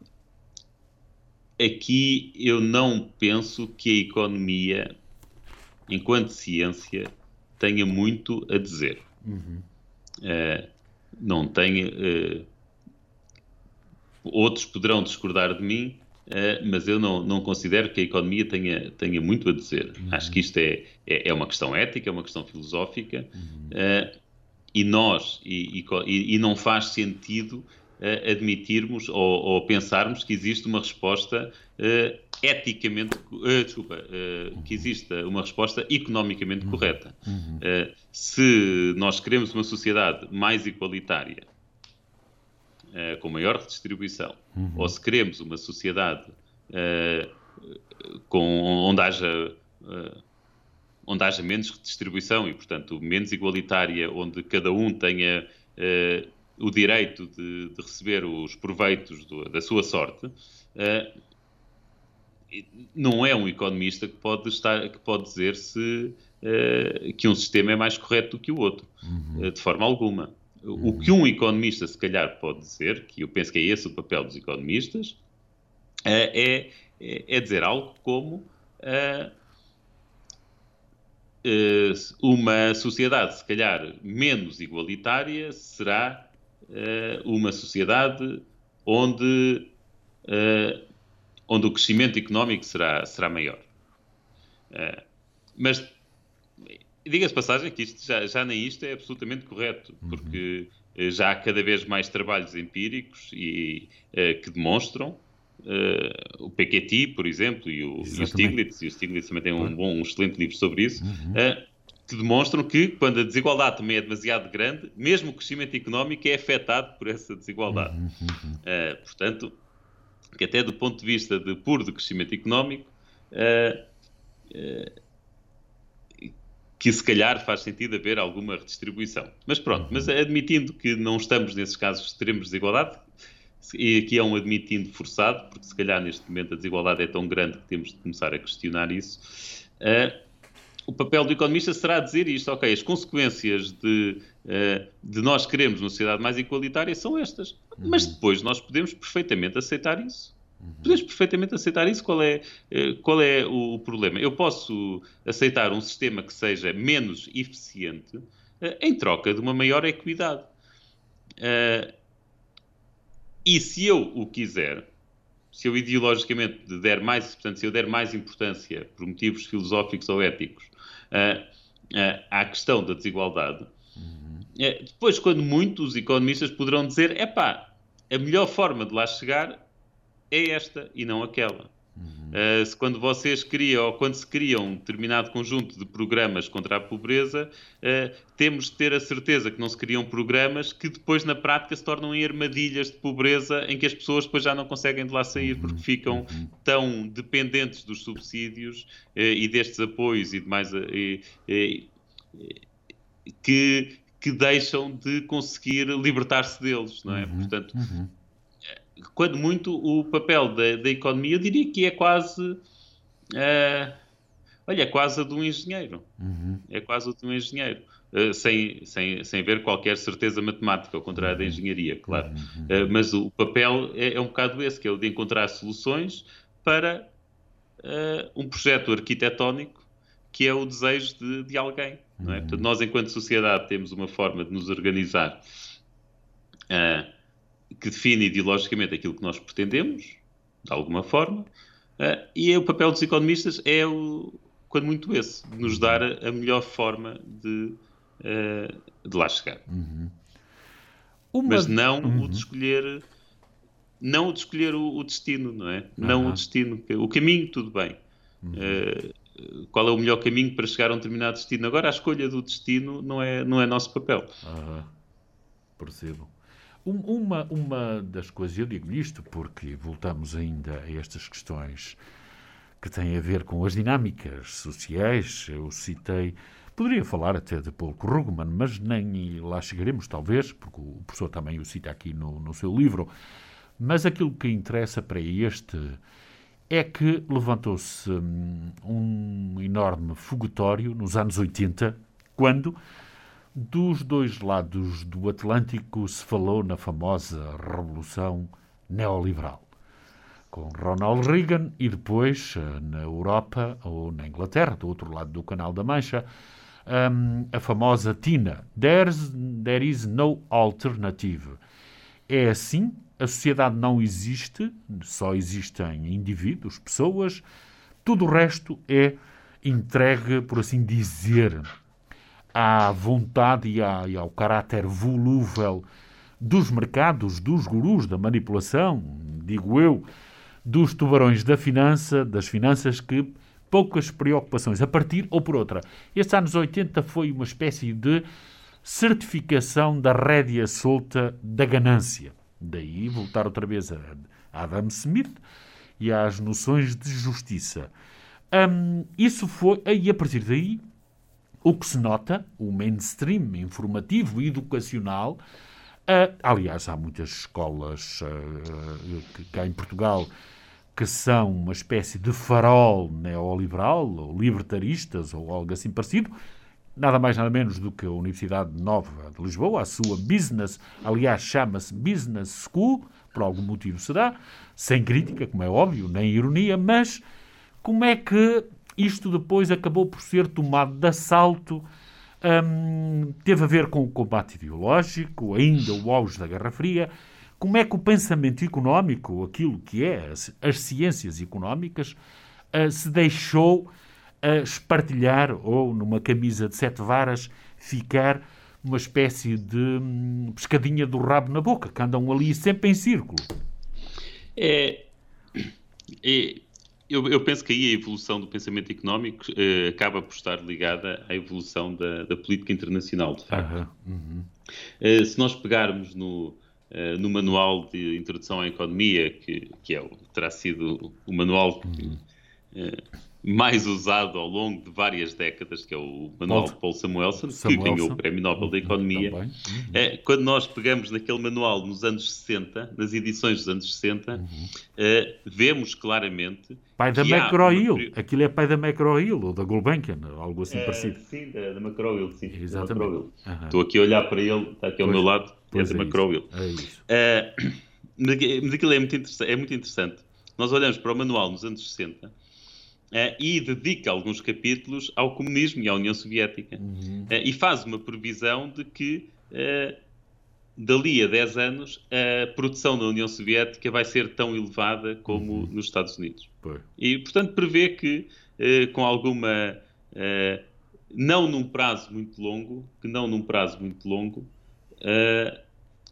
aqui eu não penso que a economia, enquanto ciência, tenha muito a dizer. Uhum. Uh, não tem... Uh, outros poderão discordar de mim, uh, mas eu não, não considero que a economia tenha, tenha muito a dizer. Uhum. Acho que isto é, é, é uma questão ética, é uma questão filosófica, uhum. uh, e nós, e, e, e não faz sentido... Uh, admitirmos ou, ou pensarmos que existe uma resposta uh, eticamente, uh, desculpa, uh, que exista uma resposta economicamente uhum. correta. Uhum. Uh, se nós queremos uma sociedade mais igualitária, uh, com maior redistribuição, uhum. ou se queremos uma sociedade uh, com, onde haja... Uh, onde haja menos redistribuição e, portanto, menos igualitária, onde cada um tenha... Uh, o direito de, de receber os proveitos do, da sua sorte, uh, não é um economista que pode, estar, que pode dizer se, uh, que um sistema é mais correto do que o outro, uhum. uh, de forma alguma. Uhum. O que um economista, se calhar, pode dizer, que eu penso que é esse o papel dos economistas, uh, é, é dizer algo como uh, uh, uma sociedade, se calhar, menos igualitária será uma sociedade onde, uh, onde o crescimento económico será, será maior. Uh, mas, diga-se passagem que isto, já, já nem isto é absolutamente correto, porque uhum. já há cada vez mais trabalhos empíricos e, uh, que demonstram, uh, o Piketty, por exemplo, e o, e o Stiglitz, e o Stiglitz também tem um, bom, um excelente livro sobre isso, uhum. uh, que demonstram que, quando a desigualdade também é demasiado grande, mesmo o crescimento económico é afetado por essa desigualdade. Uhum, uhum. Uh, portanto, que até do ponto de vista de puro de crescimento económico, uh, uh, que se calhar faz sentido haver alguma redistribuição. Mas pronto, uhum. mas admitindo que não estamos nesses casos de extremos de desigualdade, e aqui é um admitindo forçado, porque se calhar neste momento a desigualdade é tão grande que temos de começar a questionar isso, uh, o papel do economista será dizer isto, ok, as consequências de, uh, de nós queremos uma sociedade mais igualitária são estas, uhum. mas depois nós podemos perfeitamente aceitar isso. Uhum. Podemos perfeitamente aceitar isso. Qual é, uh, qual é o, o problema? Eu posso aceitar um sistema que seja menos eficiente uh, em troca de uma maior equidade. Uh, e se eu o quiser, se eu ideologicamente der mais, portanto, se eu der mais importância por motivos filosóficos ou éticos uh, uh, à questão da desigualdade, uhum. uh, depois, quando muitos economistas poderão dizer, epá, a melhor forma de lá chegar é esta e não aquela. Uhum. Uh, se quando vocês criam, ou quando se cria um determinado conjunto de programas contra a pobreza, uh, temos de ter a certeza que não se criam programas que depois na prática se tornam em armadilhas de pobreza em que as pessoas depois já não conseguem de lá sair uhum. porque ficam uhum. tão dependentes dos subsídios uh, e destes apoios e demais uh, uh, que, que deixam de conseguir libertar-se deles, não é? Uhum. Portanto, uhum. quando muito, o papel da, da economia, eu diria que é quase, uh, olha, é quase a de um engenheiro. Uhum. É quase a de um engenheiro. Uh, sem, sem, sem haver qualquer certeza matemática, ao contrário uhum. da engenharia, claro. Uhum. Uh, mas o papel é, é um bocado esse, que é o de encontrar soluções para uh, um projeto arquitetónico que é o desejo de, de alguém. Não é? Uhum. Portanto, nós, enquanto sociedade, temos uma forma de nos organizar uh, que define ideologicamente aquilo que nós pretendemos, de alguma forma, uh, e o papel dos economistas é, o, quando muito esse, de nos dar a, a melhor forma de, uh, de lá chegar. Uhum. Uma... Mas não uhum. o de escolher, não o de escolher o, o destino, não é? Uhum. Não o destino. O caminho, tudo bem. Uhum. Uh, qual é o melhor caminho para chegar a um determinado destino? Agora, a escolha do destino não é, não é nosso papel. Uhum. Percebo. Um, uma, uma das coisas, eu digo isto porque voltamos ainda a estas questões que têm a ver com as dinâmicas sociais. Eu citei, poderia falar até de Paul Krugman, mas nem lá chegaremos, talvez, porque o professor também o cita aqui no, no seu livro. Mas aquilo que interessa para este é que levantou-se um, um enorme foguetório nos anos oitenta, quando dos dois lados do Atlântico se falou na famosa Revolução Neoliberal, com Ronald Reagan e depois na Europa ou na Inglaterra, do outro lado do Canal da Mancha, um, a famosa Tina, There's, There is no alternative. É assim, a sociedade não existe, só existem indivíduos, pessoas, tudo o resto é entregue, por assim dizer, à vontade e, à, e ao caráter volúvel dos mercados, dos gurus da manipulação, digo eu, dos tubarões da finança, das finanças que poucas preocupações, a partir ou por outra. Estes anos oitenta foi uma espécie de certificação da rédea solta da ganância. Daí voltar outra vez a Adam Smith e às noções de justiça. Um, isso foi, e a partir daí, o que se nota, o mainstream informativo e educacional, uh, aliás, há muitas escolas uh, que, cá em Portugal que são uma espécie de farol neoliberal, ou libertaristas, ou algo assim parecido, nada mais nada menos do que a Universidade Nova de Lisboa, a sua business, aliás, chama-se Business School, por algum motivo será, sem crítica, como é óbvio, nem ironia, mas como é que isto depois acabou por ser tomado de assalto? Hum, teve a ver com o combate ideológico, ainda o auge da Guerra Fria. Como é que o pensamento económico, aquilo que é as, as ciências económicas, uh, se deixou uh, espartilhar, ou numa camisa de sete varas, ficar uma espécie de hum, pescadinha do rabo na boca, que andam ali sempre em círculo? É... é... Eu, eu penso que aí a evolução do pensamento económico eh, acaba por estar ligada à evolução da, da política internacional, de facto. Uhum. Uhum. Eh, se nós pegarmos no, eh, no manual de introdução à economia, que, que é, terá sido o manual que, uhum. eh, mais usado ao longo de várias décadas, que é o manual de Paul Samuelson, Samuelson, que ganhou o Prémio Nobel da Economia. Uhum. É, quando nós pegamos naquele manual nos anos sessenta, nas edições dos anos sessenta, uhum. é, vemos claramente... Pai da McGraw-Hill. Uma... Aquilo é pai da McGraw-Hill, ou da Gulbenkian, algo assim é, parecido. Sim, da, da McGraw-Hill, sim. Exatamente. Uhum. Estou aqui a olhar para ele, está aqui ao pois, meu lado, é da é McGraw-Hill. É isso. É, mas aquilo é muito, é muito interessante. Nós olhamos para o manual nos anos sessenta, Uh, e dedica alguns capítulos ao comunismo e à União Soviética. Uhum. Uh, e faz uma previsão de que, uh, dali a dez anos, a produção na União Soviética vai ser tão elevada como uhum. nos Estados Unidos. Por. E, portanto, prevê que, uh, com alguma... Uh, não num prazo muito longo, que não num prazo muito longo, uh,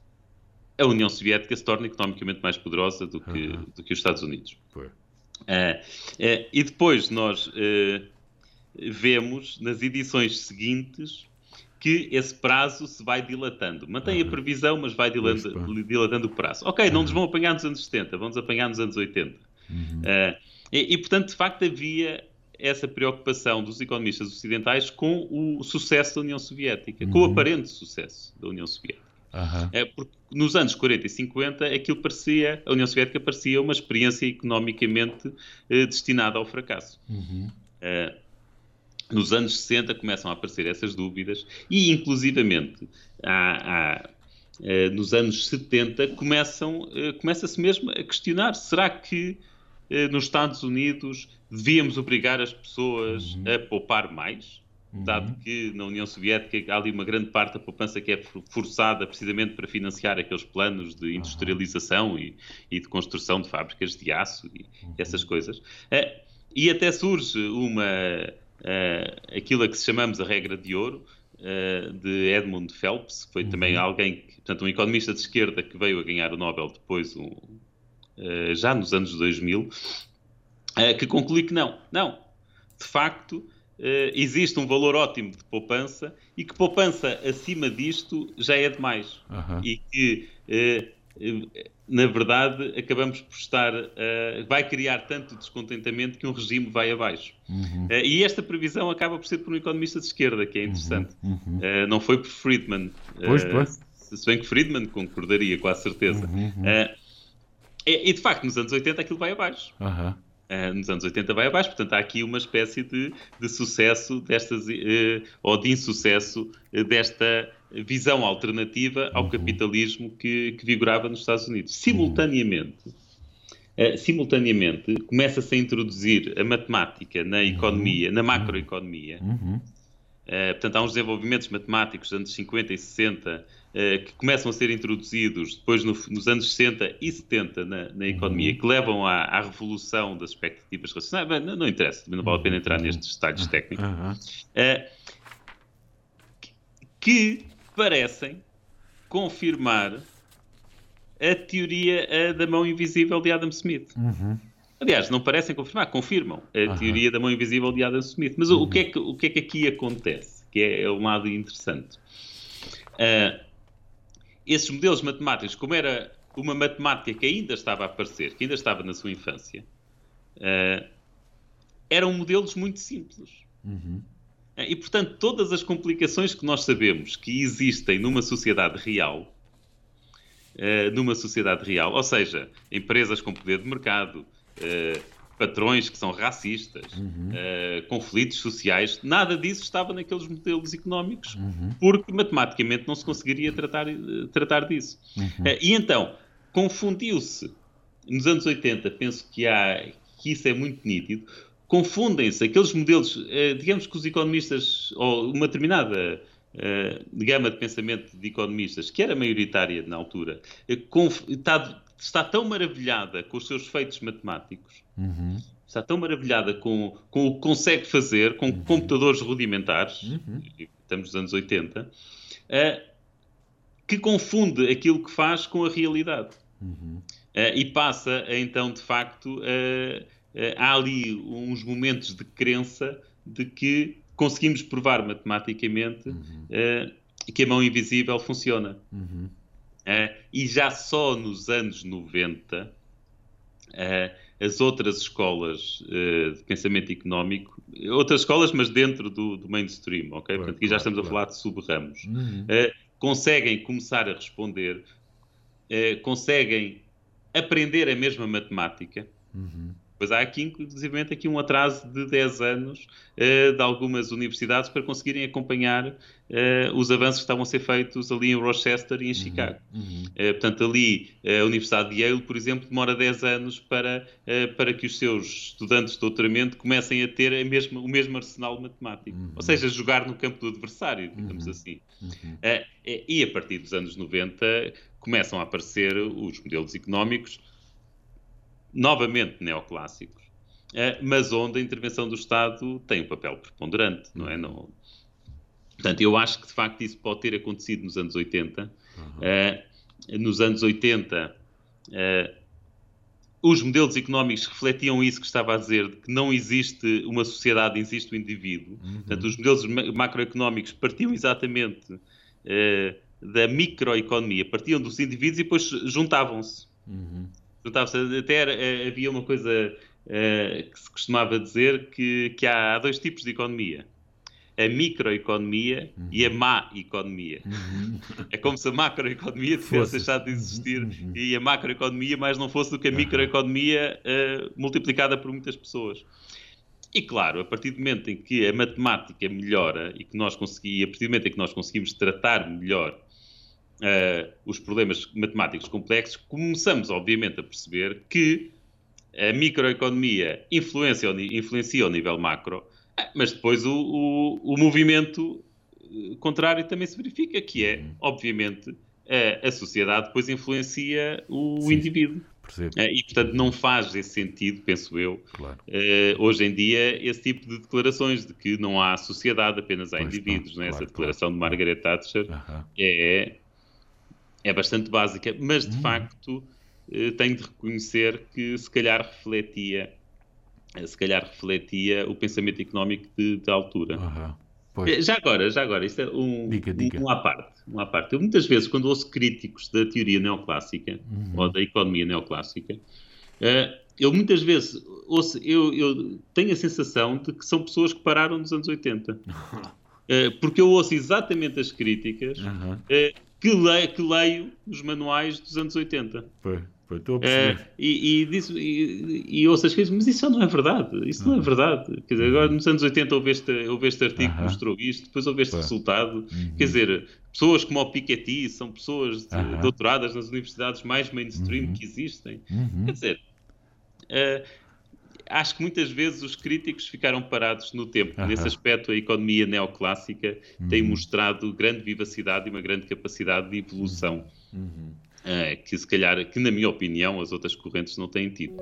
a União Soviética se torna economicamente mais poderosa do que, uhum. do que os Estados Unidos. Por. Uh, uh, e depois nós uh, vemos nas edições seguintes que esse prazo se vai dilatando. Mantém uhum. a previsão, mas vai dilatando, dilatando o prazo. Ok, uhum. não nos vão apanhar nos anos setenta, vão-nos apanhar nos anos oitenta. Uhum. Uh, e, e, portanto, de facto, havia essa preocupação dos economistas ocidentais com o sucesso da União Soviética, uhum. com o aparente sucesso da União Soviética. Uhum. É porque nos anos quarenta e cinquenta aquilo parecia, a União Soviética parecia uma experiência economicamente eh, destinada ao fracasso. Uhum. Uh, nos anos sessenta começam a aparecer essas dúvidas e, inclusivamente, há, há, uh, nos anos setenta começam, uh, começa-se mesmo a questionar, será que nos Estados Unidos devíamos obrigar as pessoas uhum. a poupar mais, uhum. dado que na União Soviética há ali uma grande parte da poupança que é forçada precisamente para financiar aqueles planos de industrialização uhum. e, e de construção de fábricas de aço e uhum. essas coisas. Uh, e até surge uma, uh, aquilo a que se chamamos a regra de ouro, uh, de Edmund Phelps, que foi uhum. também alguém, que, portanto, um economista de esquerda que veio a ganhar o Nobel depois, um, uh, já nos anos dois mil, uh, que conclui que não, não, de facto, uh, existe um valor ótimo de poupança e que poupança acima disto já é demais. Uhum. E que, uh, uh, na verdade, acabamos por estar, uh, vai criar tanto descontentamento que um regime vai abaixo. Uhum. Uh, e esta previsão acaba por ser por um economista de esquerda, que é interessante. Uhum. Uhum. Uh, não foi por Friedman. Pois, uh, pois. Se bem que Friedman concordaria, com a certeza. Uhum. Uh, e, e, de facto, nos anos oitenta aquilo vai abaixo. Uhum. Uh, nos anos oitenta vai abaixo, portanto há aqui uma espécie de, de sucesso destas, uh, ou de insucesso uh, desta visão alternativa ao uhum. capitalismo que, que vigorava nos Estados Unidos. Simultaneamente, uhum. uh, simultaneamente começa-se a introduzir a matemática na economia, uhum. na macroeconomia. Uhum. Uh, portanto, há uns desenvolvimentos matemáticos dos anos cinquenta e sessenta uh, que começam a ser introduzidos depois no, nos anos sessenta e setenta na, na economia, uhum. que levam à, à revolução das expectativas racionais. Bem, não, não interessa, não vale a pena entrar nestes detalhes uhum. técnicos. Uhum. Uh, que, que parecem confirmar a teoria uh, da mão invisível de Adam Smith. Uhum. Aliás, não parecem confirmar, confirmam a uhum. teoria da mão invisível de Adam Smith. Mas uhum. o, que é que, o que é que aqui acontece? Que é, é um lado interessante. Uh, esses modelos matemáticos, como era uma matemática que ainda estava a aparecer, que ainda estava na sua infância, uh, eram modelos muito simples. Uhum. Uh, e, portanto, todas as complicações que nós sabemos que existem numa sociedade real, uh, numa sociedade real, ou seja, empresas com poder de mercado, Uh, patrões que são racistas, uhum. uh, conflitos sociais, nada disso estava naqueles modelos económicos, uhum. porque matematicamente não se conseguiria tratar, uh, tratar disso. Uhum. Uh, e então, confundiu-se, nos anos oitenta, penso que, há, que isso é muito nítido, confundem-se aqueles modelos, uh, digamos que os economistas, ou uma determinada uh, gama de pensamento de economistas, que era maioritária na altura, uh, conf, está está tão maravilhada com os seus feitos matemáticos, uhum. está tão maravilhada com, com o que consegue fazer, com uhum. computadores rudimentares, uhum. estamos nos anos oitenta, uh, que confunde aquilo que faz com a realidade. Uhum. Uh, e passa, então, de facto, uh, uh, há ali uns momentos de crença de que conseguimos provar matematicamente uhum. uh, que a mão invisível funciona. Uhum. Uh, e já só nos anos noventa, uh, as outras escolas uh, de pensamento económico, outras escolas, mas dentro do, do mainstream, ok? Claro, Portanto, aqui já claro, estamos claro. a falar de sub-ramos, uhum. uh, conseguem começar a responder, uh, conseguem aprender a mesma matemática. Uhum. Pois há aqui, inclusive, aqui um atraso de dez anos uh, de algumas universidades para conseguirem acompanhar uh, os avanços que estavam a ser feitos ali em Rochester e em uhum, Chicago. Uhum. Uh, portanto, ali, uh, a Universidade de Yale, por exemplo, demora dez anos para, uh, para que os seus estudantes de doutoramento comecem a ter a mesma, o mesmo arsenal matemático. Uhum. Ou seja, jogar no campo do adversário, digamos uhum. assim. Uhum. Uh, e a partir dos anos noventa começam a aparecer os modelos económicos novamente neoclássicos, mas onde a intervenção do Estado tem um papel preponderante, não é? Não... Portanto, eu acho que, de facto, isso pode ter acontecido nos anos oitenta. Uhum. Uh, nos anos oitenta, uh, os modelos económicos refletiam isso que estava a dizer, de que não existe uma sociedade, existe o indivíduo. Uhum. Portanto, os modelos macroeconómicos partiam exatamente uh, da microeconomia, partiam dos indivíduos e depois juntavam-se. Uhum. Até era, havia uma coisa uh, que se costumava dizer que, que há, há dois tipos de economia. A microeconomia uhum. e a má economia. Uhum. É como se a macroeconomia tivesse deixado de existir uhum. e a macroeconomia mais não fosse do que a microeconomia uh, multiplicada por muitas pessoas. E claro, a partir do momento em que a matemática melhora e que nós conseguimos, a partir do momento em que nós conseguimos tratar melhor Uh, os problemas matemáticos complexos, começamos, obviamente, a perceber que a microeconomia influencia, influencia ao nível macro, mas depois o, o, o movimento contrário também se verifica, que é, obviamente, a, a sociedade depois influencia o Sim, indivíduo. Percebo. E, portanto, não faz esse sentido, penso eu, claro. uh, hoje em dia, esse tipo de declarações de que não há sociedade, apenas há pois indivíduos. não, né? claro, Essa declaração claro. de Margaret Thatcher uh-huh. é, é bastante básica, mas, de uhum. facto, uh, tenho de reconhecer que, se calhar, refletia, se calhar refletia o pensamento económico de, de altura. Uh-huh. Já agora, já agora, isto é um, diga, diga. um, um à parte. Um à parte. Eu muitas vezes, quando ouço críticos da teoria neoclássica, uhum. ou da economia neoclássica, uh, eu muitas vezes ouço, eu, eu tenho a sensação de que são pessoas que pararam nos anos oitenta. Uh, porque eu ouço exatamente as críticas uhum. uh, que, leio, que leio nos manuais dos anos oitenta. Pois. Estou a perceber. Uh, e, e, disso, e, e ouço as coisas, mas isso não é verdade. Isso uhum. não é verdade. Quer dizer, agora nos anos oitenta houve este, houve este artigo uhum. que mostrou isto, depois houve este Pô. resultado. Uhum. Quer dizer, pessoas como o Piketty são pessoas de, uhum. doutoradas nas universidades mais mainstream uhum. que existem. Uhum. Quer dizer, uh, acho que muitas vezes os críticos ficaram parados no tempo. Uhum. Nesse aspecto, a economia neoclássica uhum. tem mostrado grande vivacidade e uma grande capacidade de evolução. Uhum. Uh, que se calhar, que na minha opinião, as outras correntes não têm tido.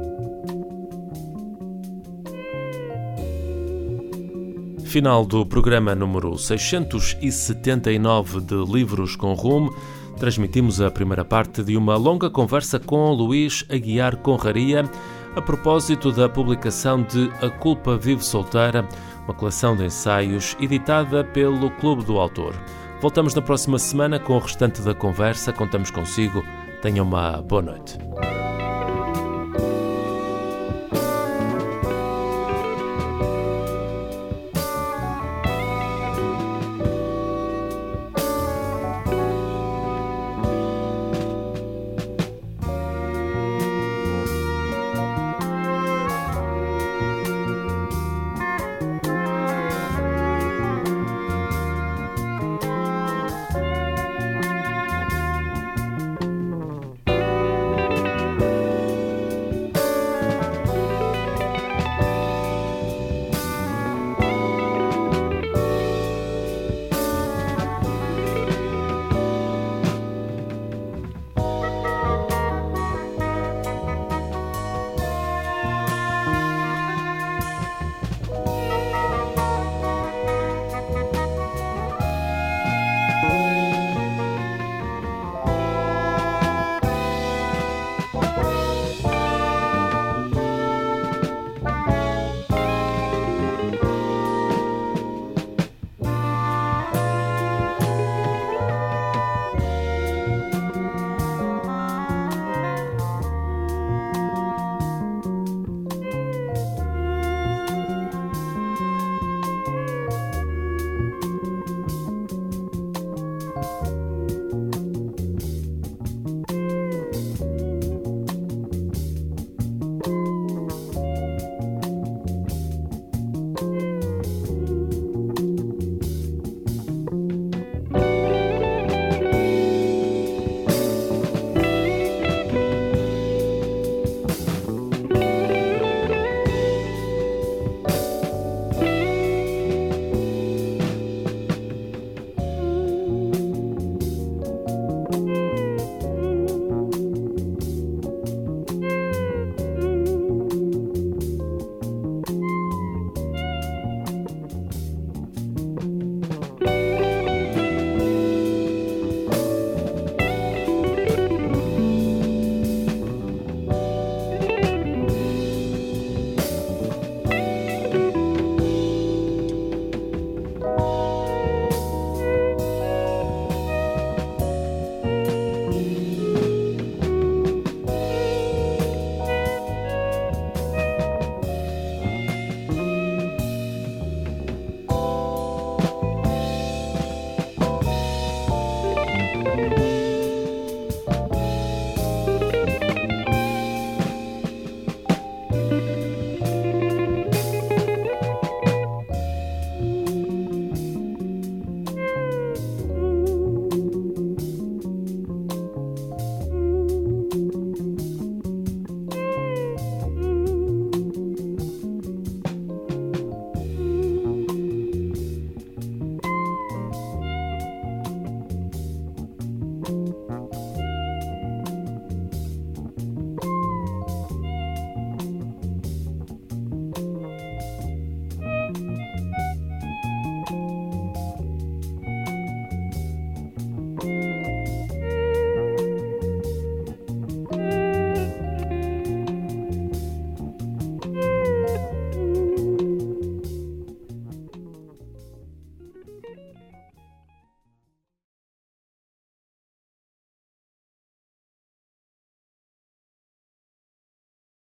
Final do programa número seiscentos e setenta e nove de Livros com Rumo. Transmitimos a primeira parte de uma longa conversa com Luís Aguiar Conraria a propósito da publicação de A Culpa Vive Solteira, uma coleção de ensaios editada pelo Clube do Autor. Voltamos na próxima semana com o restante da conversa. Contamos consigo. Tenha uma boa noite. Música